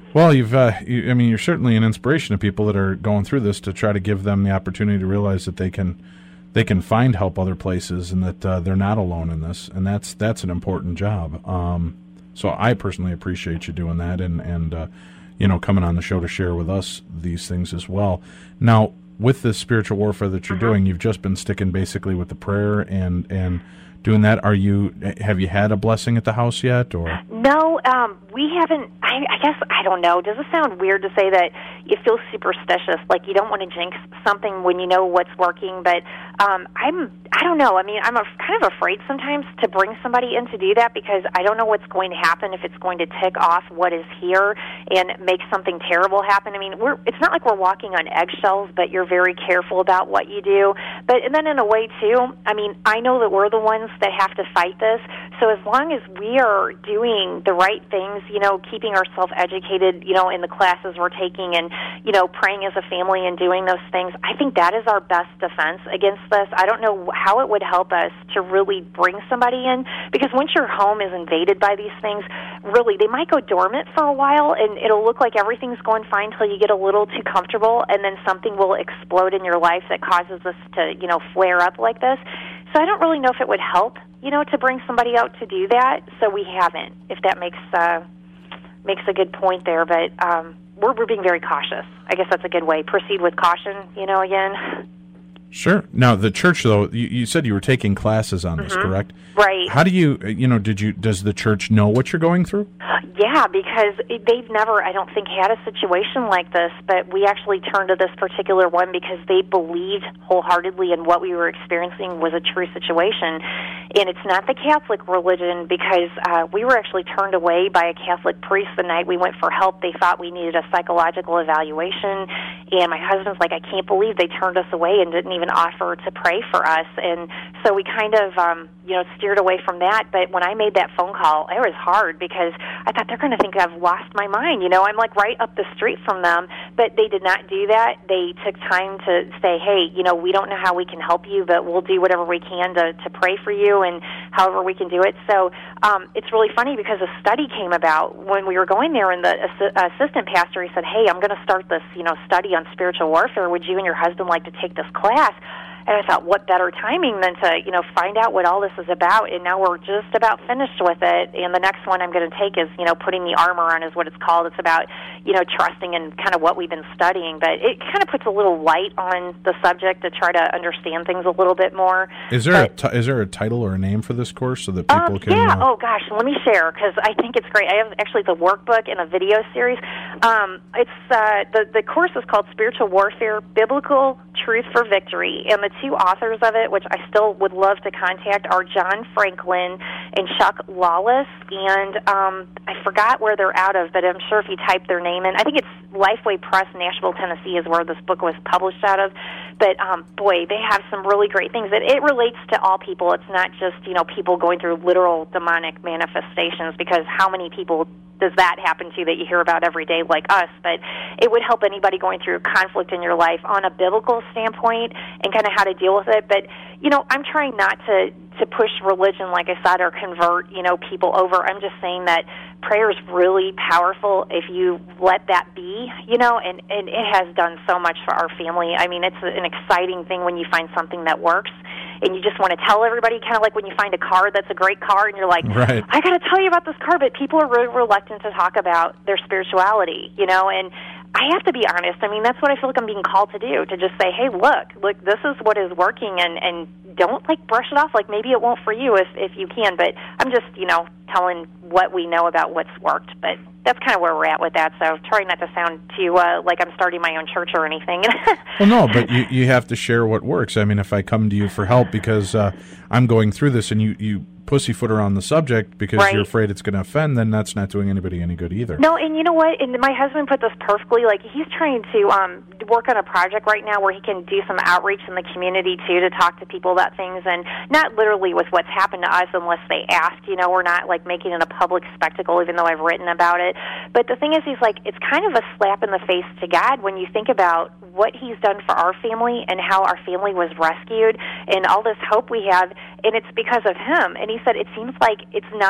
Well, you've, uh, you, I mean, you're certainly an inspiration to people that are going through this to try to give them the opportunity to realize that they can, they can find help other places and that uh, they're not alone in this, and that's that's an important job. Um, so I personally appreciate you doing that, and and uh, you know, coming on the show to share with us these things as well. Now, with this spiritual warfare that you're Mm-hmm. doing, you've just been sticking basically with the prayer and and doing that. Are you? Have you had a blessing at the house yet, or? No, um, we haven't. I, I guess I don't know. Does it sound weird to say that you feel superstitious, like you don't want to jinx something when you know what's working? But um, I'm. I don't know. I mean, I'm a, kind of afraid sometimes to bring somebody in to do that because I don't know what's going to happen, if it's going to tick off what is here and make something terrible happen. I mean, we're. It's not like we're walking on eggshells, but you're very careful about what you do. But and then in a way too, I mean, I know that we're the ones that have to fight this. So as long as we are doing the right things, you know, keeping ourselves educated, you know, in the classes we're taking and, you know, praying as a family and doing those things, I think that is our best defense against this. I don't know how it would help us to really bring somebody in, because once your home is invaded by these things, really, they might go dormant for a while and it'll look like everything's going fine until you get a little too comfortable, and then something will explode in your life that causes us to, you know, flare up like this. So I don't really know if it would help, you know, to bring somebody out to do that. So we haven't, if that makes uh, makes a good point there. But um, we're, we're being very cautious. I guess that's a good way. Proceed with caution, you know, again. Sure. Now, the church, though, you, you said you were taking classes on this, Mm-hmm. correct? Right. How do you, you know, did you, does the church know what you're going through? Yeah, because it, they've never, I don't think, had a situation like this, but we actually turned to this particular one because they believed wholeheartedly in what we were experiencing was a true situation. And it's not the Catholic religion, because uh, we were actually turned away by a Catholic priest the night we went for help. They thought we needed a psychological evaluation, and my husband's like, I can't believe they turned us away and didn't even offer to pray for us. And so we kind of, um, you know, steered away from that. But when I made that phone call, it was hard because I thought they're going to think I've lost my mind. You know, I'm like right up the street from them, but they did not do that. They took time to say, hey, you know, we don't know how we can help you, but we'll do whatever we can to, to pray for you and however we can do it. So um, it's really funny because a study came about when we were going there, and the assi- assistant pastor, he said, hey, I'm going to start this, you know, study on spiritual warfare. Would you and your husband like to take this class? And I thought, what better timing than to, you know, find out what all this is about. And now we're just about finished with it. And the next one I'm going to take is, you know, putting the armor on is what it's called. It's about, you know, trusting in kind of what we've been studying. But it kind of puts a little light on the subject to try to understand things a little bit more. Is there but, a t- is there a title or a name for this course so that people um, can? Yeah. Uh, oh gosh, let me share because I think it's great. I have actually the workbook and a video series. Um, it's uh, the the course is called Spiritual Warfare: Biblical Truth for Victory, and the two authors of it, which I still would love to contact, are John Franklin and Chuck Lawless. And um, I forgot where they're out of, but I'm sure if you type their name in, I think it's Lifeway Press, Nashville, Tennessee, is where this book was published out of. But um, boy, they have some really great things. It, it relates to all people. It's not just, you know, people going through literal demonic manifestations, because how many people does that happen to that you hear about every day like us? But it would help anybody going through conflict in your life on a biblical standpoint and kind of how to deal with it. But, you know, I'm trying not to, to push religion, like I said, or convert, you know, people over. I'm just saying that prayer is really powerful if you let that be, you know, and, and it has done so much for our family. I mean, it's an exciting thing when you find something that works. And you just want to tell everybody, kind of like when you find a car that's a great car, and you're like, right. I got to tell you about this car, but people are really reluctant to talk about their spirituality, you know, and I have to be honest. I mean, that's what I feel like I'm being called to do, to just say, hey, look, look, this is what is working, and, and don't, like, brush it off like maybe it won't for you if, if you can, but I'm just, you know, telling what we know about what's worked, but that's kind of where we're at with that, so trying not to sound too uh, like I'm starting my own church or anything. Well, no, but you, you have to share what works. I mean, if I come to you for help because uh, I'm going through this and you, you pussyfoot around the subject because right. you're afraid it's going to offend, then that's not doing anybody any good either. No, and you know what? And my husband put this perfectly. Like, he's trying to um, work on a project right now where he can do some outreach in the community, too, to talk to people about things, and not literally with what's happened to us unless they ask. You know, we're not, like, making it a public spectacle, even though I've written about it. But the thing is, he's like, it's kind of a slap in the face to God when you think about what he's done for our family and how our family was rescued and all this hope we have, and it's because of him. And he said it seems like it's not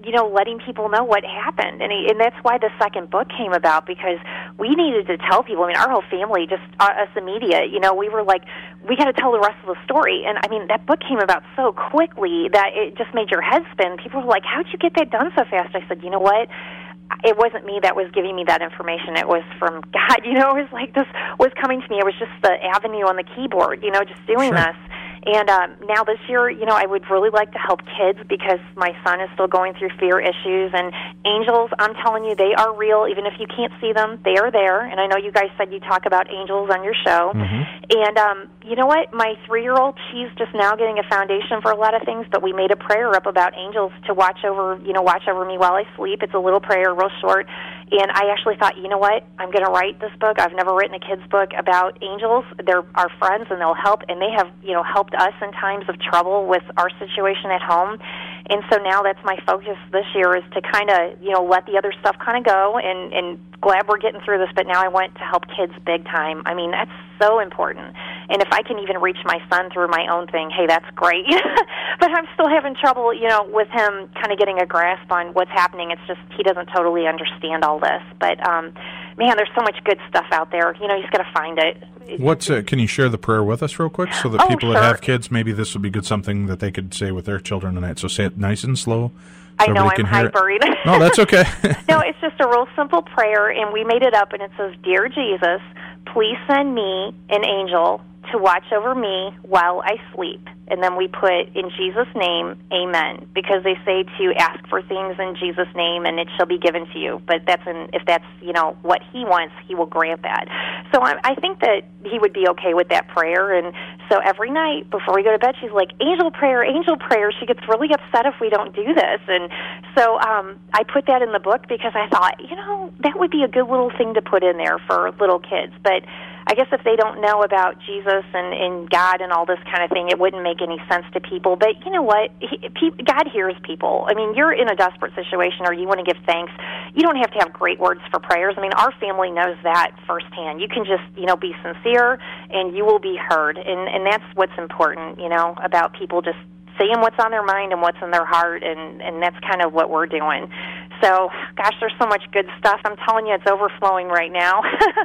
you know, letting people know what happened. And, he, and that's why the second book came about, because we needed to tell people. I mean, our whole family, just uh, us, the media, you know, we were like, we got to tell the rest of the story. And, I mean, that book came about so quickly that it just made your head spin. People were like, how'd you get that done so fast? I said, you know what? It wasn't me that was giving me that information. It was from God. You know, it was like this was coming to me. It was just the avenue on the keyboard, you know, just doing Sure. this. And um, now this year, you know, I would really like to help kids because my son is still going through fear issues. And angels, I'm telling you, they are real. Even if you can't see them, they are there. And I know you guys said you talk about angels on your show. Mm-hmm. And um, you know what? My three-year-old, she's just now getting a foundation for a lot of things, but we made a prayer up about angels to watch over, you know, watch over me while I sleep. It's a little prayer, real short. And I actually thought, you know what? I'm going to write this book. I've never written a kid's book about angels. They're our friends, and they'll help. And they have, you know, helped us in times of trouble with our situation at home. And so now that's my focus this year, is to kind of, you know, let the other stuff kind of go. And, and glad we're getting through this, but now I want to help kids big time. I mean, that's so important. And if I can even reach my son through my own thing, hey, that's great. But I'm still having trouble, you know, with him kind of getting a grasp on what's happening. It's just he doesn't totally understand all this. But, um, man, there's so much good stuff out there. You know, you just got to find it. What's uh, can you share the prayer with us real quick, so that Oh, people sure. that have kids, maybe this would be good something that they could say with their children tonight. So say it nice and slow. So I know everybody I'm can hear it. hypered. No, that's okay. No, it's just a real simple prayer, and we made it up, and it says, Dear Jesus, please send me an angel to watch over me while I sleep. And then we put, in Jesus' name, amen, because they say to ask for things in Jesus' name, and it shall be given to you. But that's in, if that's, you know, what he wants, he will grant that. So I, I think that he would be okay with that prayer. And so every night before we go to bed, she's like, angel prayer, angel prayer. She gets really upset if we don't do this. And so um, I put that in the book because I thought, you know, that would be a good little thing to put in there for little kids. But I guess if they don't know about Jesus and, and God and all this kind of thing, it wouldn't make any sense to people. But you know what? He, pe- God hears people. I mean, you're in a desperate situation or you want to give thanks. You don't have to have great words for prayers. I mean, our family knows that firsthand. You can just, you know, be sincere and you will be heard. And, and that's what's important, you know, about people just saying what's on their mind and what's in their heart, and, and that's kind of what we're doing. So, gosh, there's so much good stuff. I'm telling you, it's overflowing right now.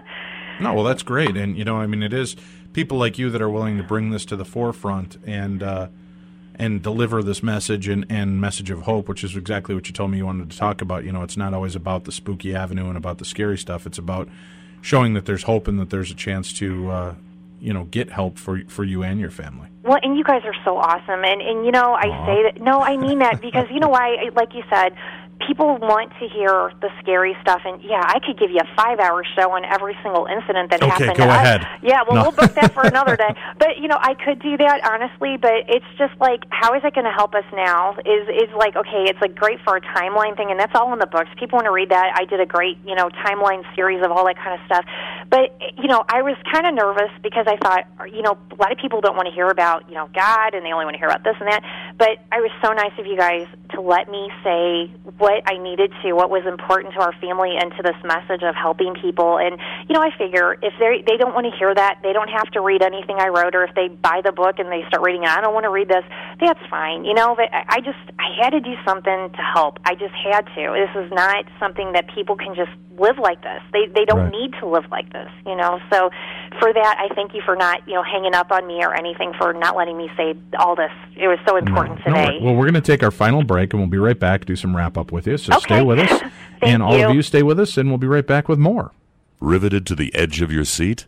No, well, that's great. And, you know, I mean, it is people like you that are willing to bring this to the forefront and uh, and deliver this message and, and message of hope, which is exactly what you told me you wanted to talk about. You know, it's not always about the spooky avenue and about the scary stuff. It's about showing that there's hope and that there's a chance to, uh, you know, get help for for you and your family. Well, and you guys are so awesome. And, and you know, I Aww. say that, no, I mean that because, you know why, like you said, people want to hear the scary stuff, and yeah, I could give you a five-hour show on every single incident that Okay, happened. go to ahead. Us. Yeah, well, No. we'll book that for another day. But you know, I could do that honestly, but it's just like, how is it going to help us now? Is is like, okay, it's like great for a timeline thing, and that's all in the books. People want to read that. I did a great, you know, timeline series of all that kind of stuff. But you know, I was kind of nervous because I thought, you know, a lot of people don't want to hear about, you know, God, and they only want to hear about this and that. But I was so nice of you guys to let me say what I needed to, what was important to our family, and to this message of helping people. And you know, I figure if they they don't want to hear that, they don't have to read anything I wrote, or if they buy the book and they start reading it, I don't want to read this, that's fine. You know, but I just I had to do something to help. I just had to. This is not something that people can just live like this. They they don't Right. need to live like this, you know. So for that, I thank you for not, you know, hanging up on me or anything, for not letting me say all this. It was so important No, today. well, we're going to take our final break, and we'll be right back, do some wrap-up with you. So Okay. stay with us. Thank And all you. of you stay with us, and we'll be right back with more. Riveted to the edge of your seat?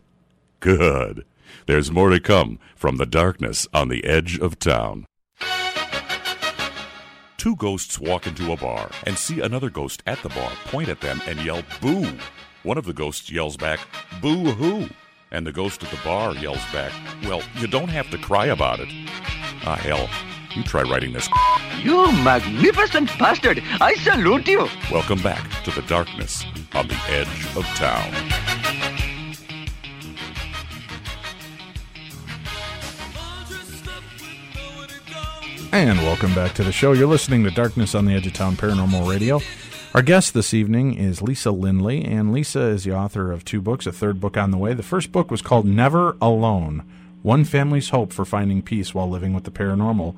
Good. There's more to come from the darkness on the edge of town. Two ghosts walk into a bar and see another ghost at the bar point at them and yell, boo. One of the ghosts yells back, boo-hoo. And the ghost at the bar yells back, well, you don't have to cry about it. Ah, hell, you try writing this. You magnificent bastard! I salute you! Welcome back to the darkness on the edge of town. And welcome back to the show. You're listening to Darkness on the Edge of Town Paranormal Radio. Our guest this evening is Lisa Lindley, and Lisa is the author of two books, a third book on the way. The first book was called Never Alone, One Family's Hope for Finding Peace While Living with the Paranormal.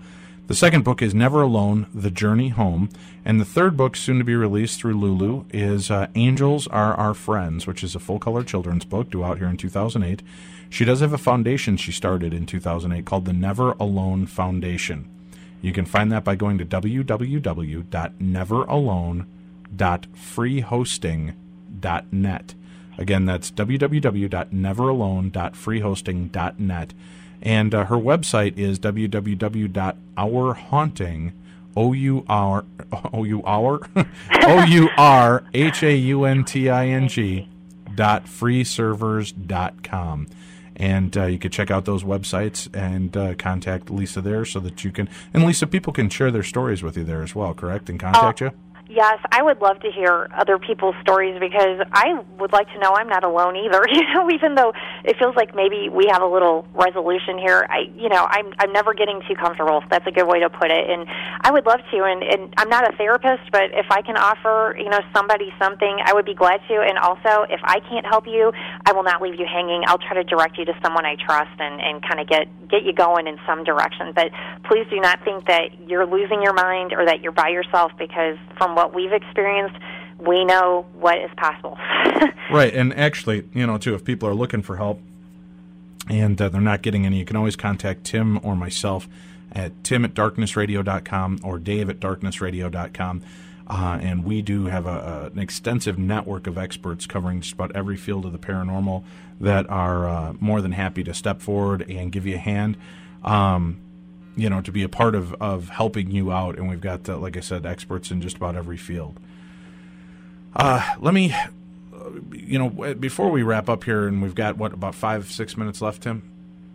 The second book is Never Alone, The Journey Home. And the third book, soon to be released through Lulu, is uh, Angels Are Our Friends, which is a full-color children's book due out here in two thousand eight. She does have a foundation she started in two thousand eight called the Never Alone Foundation. You can find that by going to w w w dot never alone dot free hosting dot net. Again, that's w w w dot never alone dot free hosting dot net. And uh, her website is w w w dot our haunting, O U R, O U R, O U R H A U N T I N G dot free servers dot com. And uh, you can check out those websites and uh, contact Lisa there so that you can, and Lisa, people can share their stories with you there as well, correct, and contact oh. you? Yes, I would love to hear other people's stories because I would like to know I'm not alone either. You know, even though it feels like maybe we have a little resolution here, I, you know, I'm I'm never getting too comfortable. That's a good way to put it. And I would love to. And, and I'm not a therapist, but if I can offer, you know, somebody something, I would be glad to. And also, if I can't help you, I will not leave you hanging. I'll try to direct you to someone I trust and, and kind of get get you going in some direction. But please do not think that you're losing your mind or that you're by yourself because from what we've experienced, we know what is possible. Right, and actually, you know, too, if people are looking for help and uh, they're not getting any, you can always contact Tim or myself at tim at darkness radio dot com or dave at darkness radio dot com. Uh, and we do have a, a, an extensive network of experts covering just about every field of the paranormal that are uh, more than happy to step forward and give you a hand. Um you know, to be a part of, of helping you out. And we've got, uh, like I said, experts in just about every field. Uh, let me, uh, you know, before we wrap up here, and we've got, what, about five, six minutes left, Tim?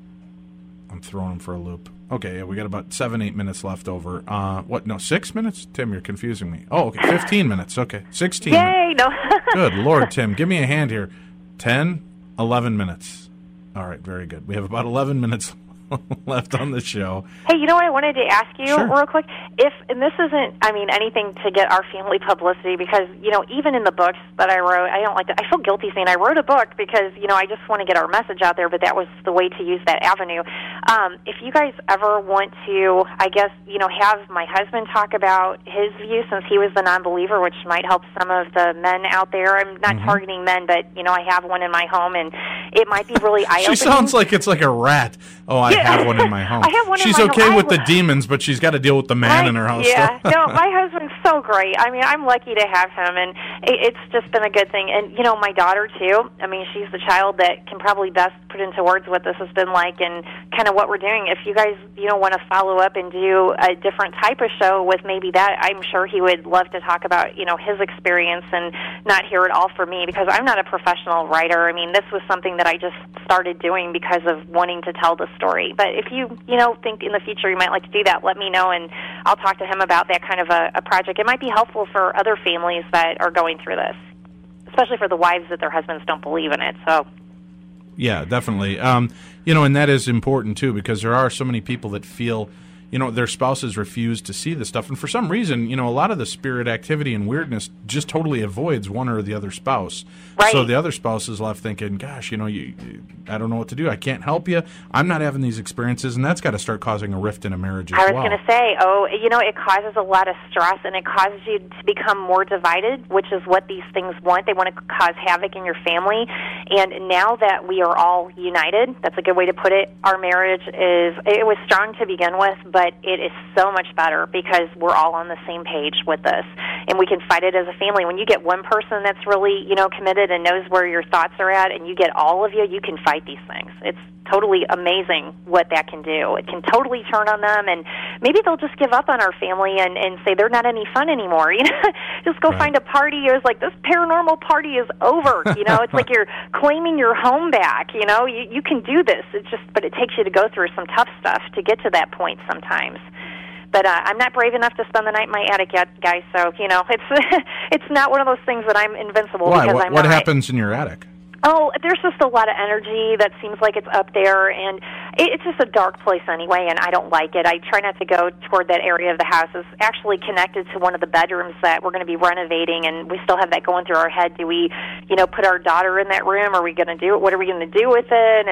I'm throwing them for a loop. Okay, yeah, we got about seven, eight minutes left over. Uh, what, no, six minutes? Tim, you're confusing me. Oh, okay, fifteen minutes. Okay, sixteen. Yay, no. Good Lord, Tim, give me a hand here. ten, eleven minutes. All right, very good. We have about eleven minutes left on the show. Hey, you know what I wanted to ask you sure. real quick? If, and this isn't, I mean, anything to get our family publicity because, you know, even in the books that I wrote, I don't like to, I feel guilty saying I wrote a book because, you know, I just want to get our message out there, but that was the way to use that avenue. Um, if you guys ever want to, I guess, you know, have my husband talk about his view since he was the non-believer, which might help some of the men out there. I'm not mm-hmm. targeting men, but, you know, I have one in my home, and it might be really eye-opening. She sounds like it's like a rat. Oh, I yeah. have one in my home. I have one She's in my okay home. with I, the demons, but she's got to deal with the man I, in her house. Yeah, no, my husband's so great. I mean, I'm lucky to have him, and it, it's just been a good thing. And, you know, my daughter, too, I mean, she's the child that can probably best put into words what this has been like and kind of what we're doing. If you guys, you know, want to follow up and do a different type of show with maybe that, I'm sure he would love to talk about, you know, his experience and not hear it all from me because I'm not a professional writer. I mean, this was something that I just started doing because of wanting to tell the story. But if you, you know, think in the future you might like to do that, let me know, and I'll talk to him about that kind of a, a project. It might be helpful for other families that are going through this, especially for the wives that their husbands don't believe in it. So, yeah, definitely. Um, you know, and that is important, too, because there are so many people that feel, you know, their spouses refuse to see this stuff. And for some reason, you know, a lot of the spirit activity and weirdness just totally avoids one or the other spouse. Right. So the other spouse is left thinking, gosh, you know, you, you, I don't know what to do. I can't help you. I'm not having these experiences. And that's got to start causing a rift in a marriage as well. I was well. going to say, oh, you know, it causes a lot of stress, and it causes you to become more divided, which is what these things want. They want to cause havoc in your family. And now that we are all united, that's a good way to put it, our marriage is, it was strong to begin with, but But it is so much better because we're all on the same page with this, and we can fight it as a family. When you get one person that's really, you know, committed and knows where your thoughts are at, and you get all of you, you can fight these things. It's totally amazing what that can do. It can totally turn on them, and maybe they'll just give up on our family and, and say they're not any fun anymore. You know, just go right. find a party. It's like, this paranormal party is over. You know, it's like you're claiming your home back. You know, you you can do this. It's just, but it takes you to go through some tough stuff to get to that point sometimes. But uh, I'm not brave enough to spend the night in my attic yet, guys. So you know, it's it's not one of those things that I'm invincible. Why? Because What, I'm what not. happens in your attic? Oh, there's just a lot of energy that seems like it's up there, and it's just a dark place anyway, and I don't like it. I try not to go toward that area of the house. It's actually connected to one of the bedrooms that we're going to be renovating, and we still have that going through our head. Do we, you know, put our daughter in that room? Are we going to do it? What are we going to do with it? And,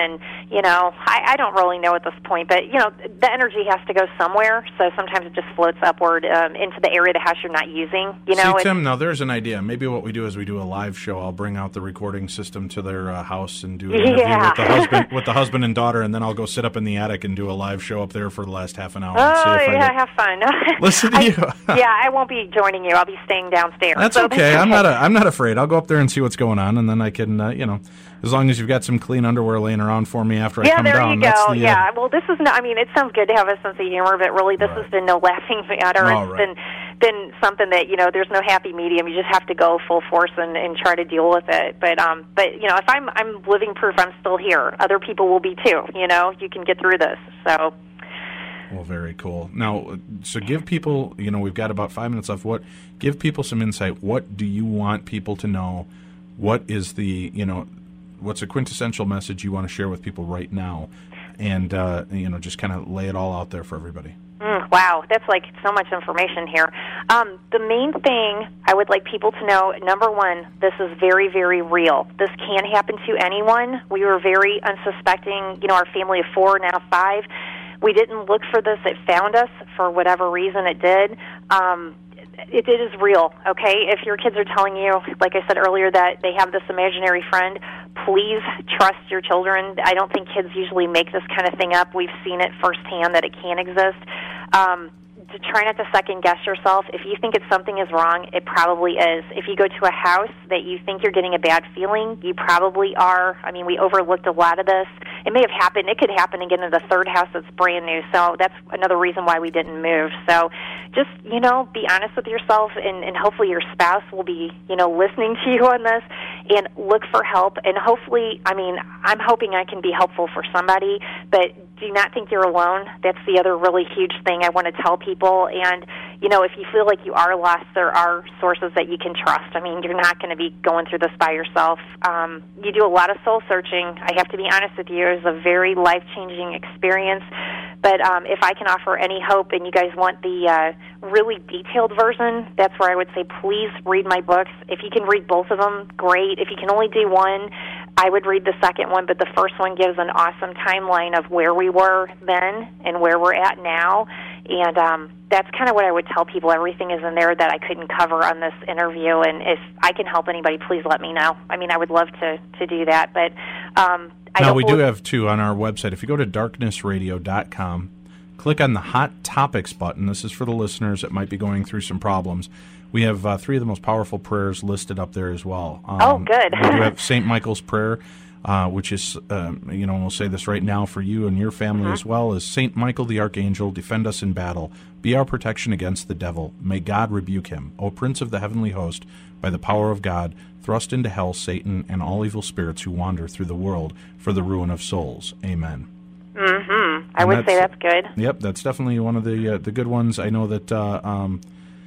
you know, I, I don't really know at this point, but, you know, the energy has to go somewhere, so sometimes it just floats upward um, into the area of the house you're not using, you know. See, Tim, now there's an idea. Maybe what we do is we do a live show. I'll bring out the recording system to their uh, house and do an interview yeah. with the husband with the husband and daughter, and then I'll go sit up in the attic and do a live show up there for the last half an hour. Oh, and see if yeah, I get... have fun. Listen to I, you. yeah, I won't be joining you. I'll be staying downstairs. That's so okay. That's okay. I'm not. A, I'm not afraid. I'll go up there and see what's going on, and then I can, uh, you know, as long as you've got some clean underwear laying around for me after I yeah, come there down. you That's go. the, uh, yeah. Well, this is. No, I mean, it sounds good to have a sense of humor, but really, this Right. has been no laughing matter. Oh, it's right. been been something that, you know, there's no happy medium. You just have to go full force and, and try to deal with it. But um, but you know, if I'm I'm living proof, I'm still here. Other people will be too. You know, you can get through this. So. Well, very cool. Now, so give people, you know, we've got about five minutes left. What, give people some insight. What do you want people to know? What is the, you know, what's a quintessential message you want to share with people right now? And, uh, you know, just kind of lay it all out there for everybody. Mm, wow, that's like so much information here. Um, the main thing I would like people to know, number one, this is very, very real. This can happen to anyone. We were very unsuspecting, you know, our family of four, now five. We didn't look for this. It found us for whatever reason it did. Um, it, it is real, okay? If your kids are telling you, like I said earlier, that they have this imaginary friend, please trust your children. I don't think kids usually make this kind of thing up. We've seen it firsthand that it can exist. Um, to try not to second-guess yourself. If you think it's something is wrong, it probably is. If you go to a house that you think you're getting a bad feeling, you probably are. I mean, we overlooked a lot of this. It may have happened. It could happen again in the third house that's brand new. So that's another reason why we didn't move. So just, you know, be honest with yourself, and, and hopefully your spouse will be, you know, listening to you on this, and look for help. And hopefully, I mean, I'm hoping I can be helpful for somebody, but do not think you're alone. That's the other really huge thing I want to tell people. And, you know, if you feel like you are lost, there are sources that you can trust. I mean, you're not going to be going through this by yourself. Um, you do a lot of soul searching. I have to be honest with you. It was a very life-changing experience. But um, if I can offer any hope and you guys want the uh, really detailed version, that's where I would say please read my books. If you can read both of them, great. If you can only do one, I would read the second one, but the first one gives an awesome timeline of where we were then and where we're at now. And um, that's kind of what I would tell people. Everything is in there that I couldn't cover on this interview. And if I can help anybody, please let me know. I mean, I would love to, to do that. But um, I now, don't we do believe- have, too, on our website, if you go to darkness radio dot com, click on the Hot Topics button. This is for the listeners that might be going through some problems. We have uh, three of the most powerful prayers listed up there as well. Um, oh, good. we do have Saint Michael's Prayer, uh, which is, um, you know, we'll say this right now for you and your family Mm-hmm. as well, is Saint Michael the Archangel, defend us in battle. Be our protection against the devil. May God rebuke him. O Prince of the heavenly host, by the power of God, thrust into hell Satan and all evil spirits who wander through the world for the ruin of souls. Amen. Mm-hmm. I And would say that's good. Yep, that's definitely one of the uh, the good ones. I know that, uh, um,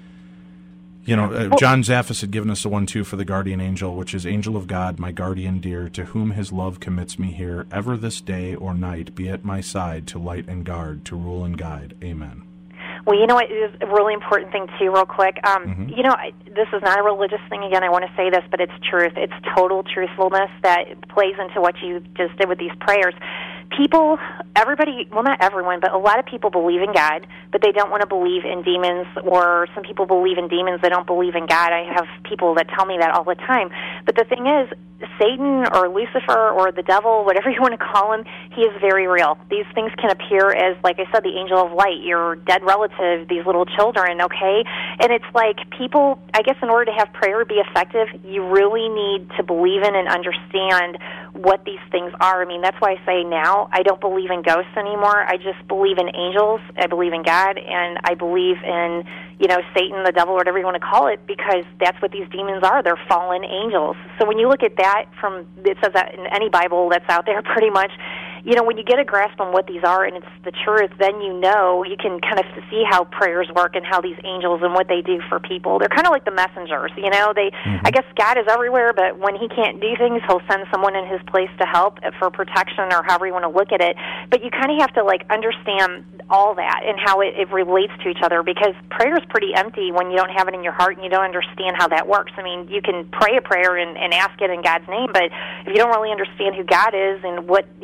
you know, uh, John Zaffis had given us the one, too, for the guardian angel, which is, Angel of God, my guardian dear, to whom his love commits me here, ever this day or night, be at my side to light and guard, to rule and guide. Amen. Well, you know what is a really important thing, too, real quick? Um, Mm-hmm. You know, I, this is not a religious thing. Again, I want to say this, but it's truth. It's total truthfulness that plays into what you just did with these prayers. People, everybody, well, not everyone, but a lot of people believe in God, but they don't want to believe in demons, or some people believe in demons, they don't believe in God. I have people that tell me that all the time. But the thing is, Satan or Lucifer or the devil, whatever you want to call him, he is very real. These things can appear as, like I said, the angel of light, your dead relative, these little children, okay? And it's like people, I guess in order to have prayer be effective, you really need to believe in and understand what these things are. I mean, that's why I say now I don't believe in ghosts anymore. I just believe in angels. I believe in God, and I believe in, you know, Satan, the devil, whatever you want to call it, because that's what these demons are. They're fallen angels. So when you look at that from, it says that in any Bible that's out there pretty much, you know, when you get a grasp on what these are and it's the truth, then you know, you can kind of see how prayers work and how these angels and what they do for people. They're kind of like the messengers, you know. They, mm-hmm. I guess God is everywhere, but when he can't do things, he'll send someone in his place to help for protection or however you want to look at it. But you kind of have to, like, understand all that and how it, it relates to each other, because prayer is pretty empty when you don't have it in your heart and you don't understand how that works. I mean, you can pray a prayer and, and ask it in God's name, but if you don't really understand who God is and what he's capable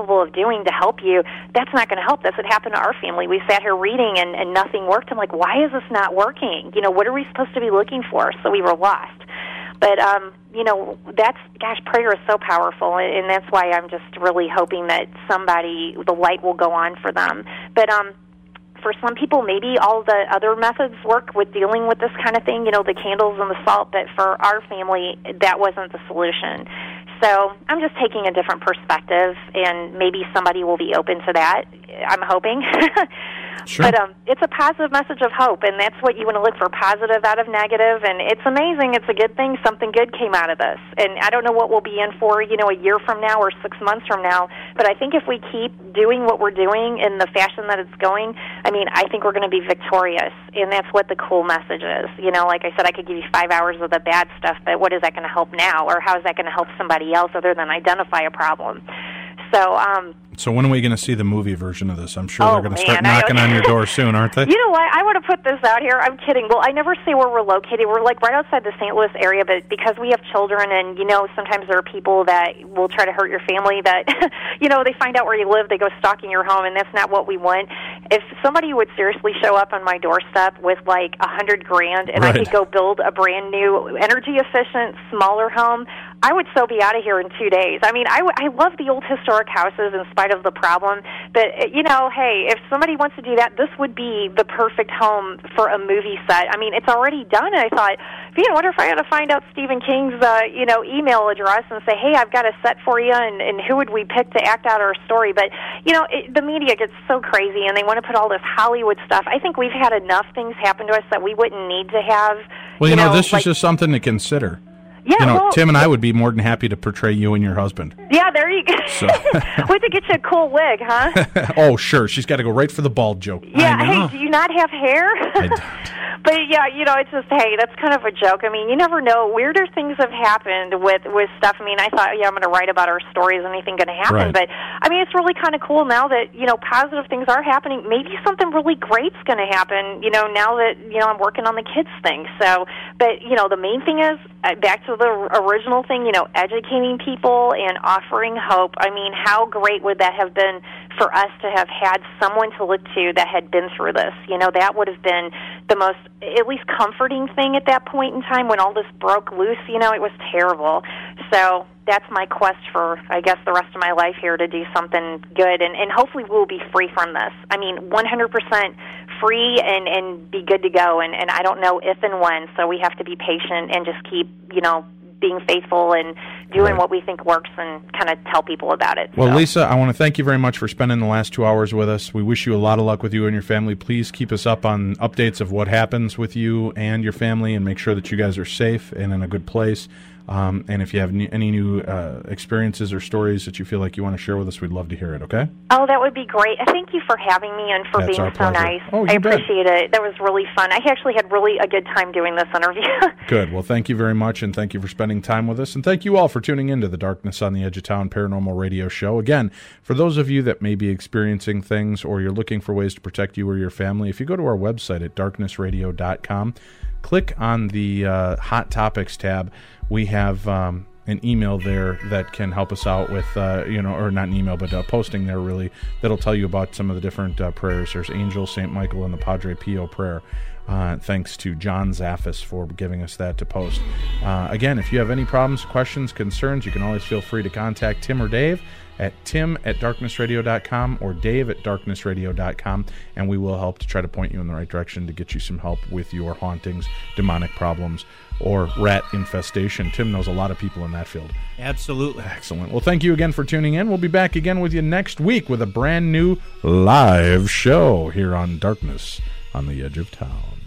capable of doing to help you, that's not going to help. That's what happened to our family. We sat here reading, and, and nothing worked. I'm like, why is this not working? You know, what are we supposed to be looking for? So we were lost. But, um, you know, that's, gosh, prayer is so powerful, and that's why I'm just really hoping that somebody, the light will go on for them. But um, for some people, maybe all the other methods work with dealing with this kind of thing, you know, the candles and the salt, but for our family, that wasn't the solution. So I'm just taking a different perspective, and maybe somebody will be open to that. I'm hoping. Sure. But um, it's a positive message of hope, and that's what you want to look for, positive out of negative. And it's amazing. It's a good thing. Something good came out of this. And I don't know what we'll be in for, you know, a year from now or six months from now. But I think if we keep doing what we're doing in the fashion that it's going, I mean, I think we're going to be victorious. And that's what the cool message is. You know, like I said, I could give you five hours of the bad stuff, but what is that going to help now? Or how is that going to help somebody else other than identify a problem? So, um... So when are we going to see the movie version of this? I'm sure oh, they're going to start man, knocking I, on your door soon, aren't they? You know what? I want to put this out here. I'm kidding. Well, I never say where we're located. We're like right outside the Saint Louis area, but because we have children, and you know, sometimes there are people that will try to hurt your family. That you know, they find out where you live, they go stalking your home, and that's not what we want. If somebody would seriously show up on my doorstep with like a hundred grand, and right. I could go build a brand new, energy efficient, smaller home, I would so be out of here in two days. I mean, I, w- I love the old historic houses in spite of the problem, but, you know, hey, if somebody wants to do that, this would be the perfect home for a movie set. I mean, it's already done, and I thought, you know, I wonder if I had to find out Stephen King's, uh, you know, email address and say, hey, I've got a set for you, and, and who would we pick to act out our story? But, you know, it, the media gets so crazy, and they want to put all this Hollywood stuff. I think we've had enough things happen to us that we wouldn't need to have. Well, you, you know, know, this like, is just something to consider. Yeah, you know, well, Tim and I would be more than happy to portray you and your husband. Yeah, there you go. So. We have to get you a cool wig, huh? Oh, sure. She's got to go right for the bald joke. Yeah, hey, do you not have hair? I don't. But, yeah, you know, it's just, hey, that's kind of a joke. I mean, you never know. Weirder things have happened with, with stuff. I mean, I thought, yeah, I'm going to write about our stories. Anything going to happen? Right. But, I mean, it's really kind of cool now that, you know, positive things are happening. Maybe something really great's going to happen, you know, now that, you know, I'm working on the kids thing. So, but, you know, the main thing is, uh, back to the original thing, you know, educating people and offering hope. I mean, how great would that have been for us to have had someone to look to that had been through this? You know, that would have been the most, at least comforting thing at that point in time when all this broke loose. You know, it was terrible. So that's my quest for, I guess, the rest of my life here, to do something good, and, and hopefully we'll be free from this. I mean, one hundred percent free and, and be good to go, and, and I don't know if and when, so we have to be patient and just keep, you know, being faithful and doing right. what we think works, and kind of tell people about it. Well, so. Lisa, I want to thank you very much for spending the last two hours with us. We wish you a lot of luck with you and your family. Please keep us up on updates of what happens with you and your family, and make sure that you guys are safe and in a good place. Um, and if you have n- any new uh, experiences or stories that you feel like you want to share with us, we'd love to hear it, okay? Oh, that would be great. Thank you for having me and for That's being our so pleasure. nice. Oh, I you bet. appreciate it. That was really fun. I actually had really a good time doing this interview. Good. Well, thank you very much, and thank you for spending time with us. And thank you all for tuning into the Darkness on the Edge of Town Paranormal Radio Show. Again, for those of you that may be experiencing things, or you're looking for ways to protect you or your family, if you go to our website at darkness radio dot com, click on the uh, Hot Topics tab. We have um, an email there that can help us out with, uh, you know, or not an email, but uh, posting there, really, that'll tell you about some of the different uh, prayers. There's Angel, Saint Michael, and the Padre Pio prayer. Uh, thanks to John Zaffis for giving us that to post. Uh, again, if you have any problems, questions, concerns, you can always feel free to contact Tim or Dave at tim at darkness radio dot com or dave at darkness radio dot com, and we will help to try to point you in the right direction to get you some help with your hauntings, demonic problems, or rat infestation. Tim knows a lot of people in that field. Absolutely. Excellent. Well, thank you again for tuning in. We'll be back again with you next week with a brand new live show here on Darkness on the Edge of Town.